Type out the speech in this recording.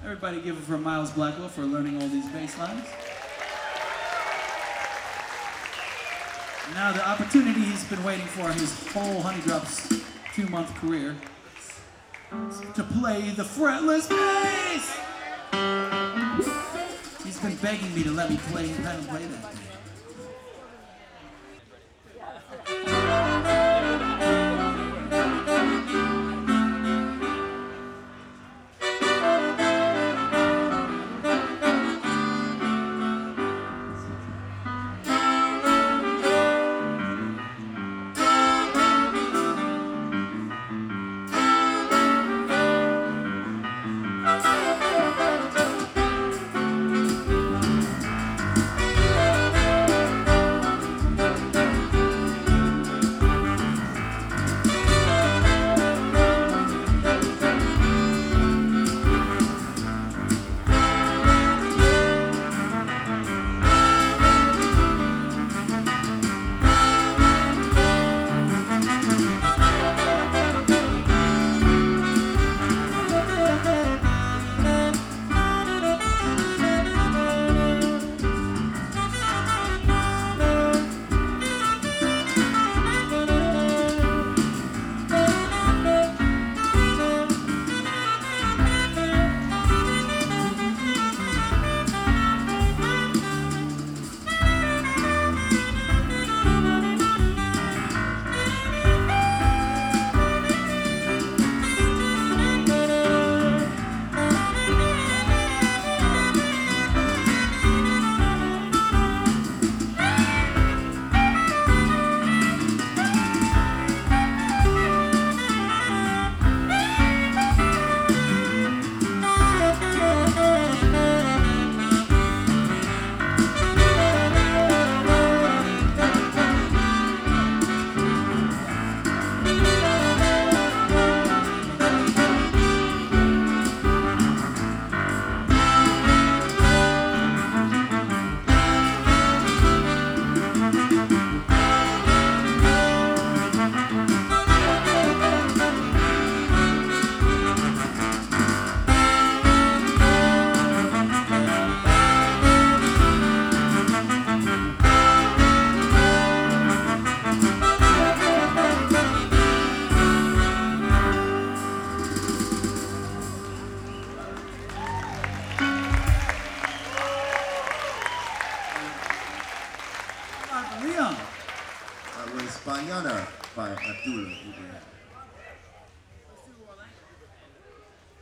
Everybody give it for Miles Blackwell for learning all these bass lines. Now the opportunity he's been waiting for his whole Honeydrop's 2-month career to play the fretless bass. He's been begging me to let me play that thing. Leon. That was Banyana by Abdul.